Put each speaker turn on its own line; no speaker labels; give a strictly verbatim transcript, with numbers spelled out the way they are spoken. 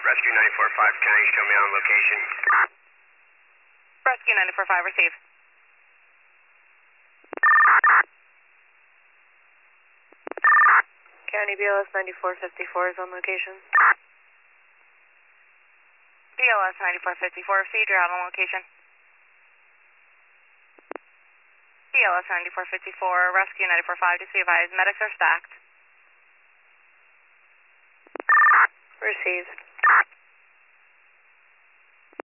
Rescue ninety-four five, can you show me on location?
Rescue ninety-four five, receive.
County B L S ninety-four fifty-four is on location.
B L S ninety-four fifty-four, received, you're out on location. B L S ninety-four fifty-four, Rescue ninety-four five, just be advised, medics are stacked.
Received.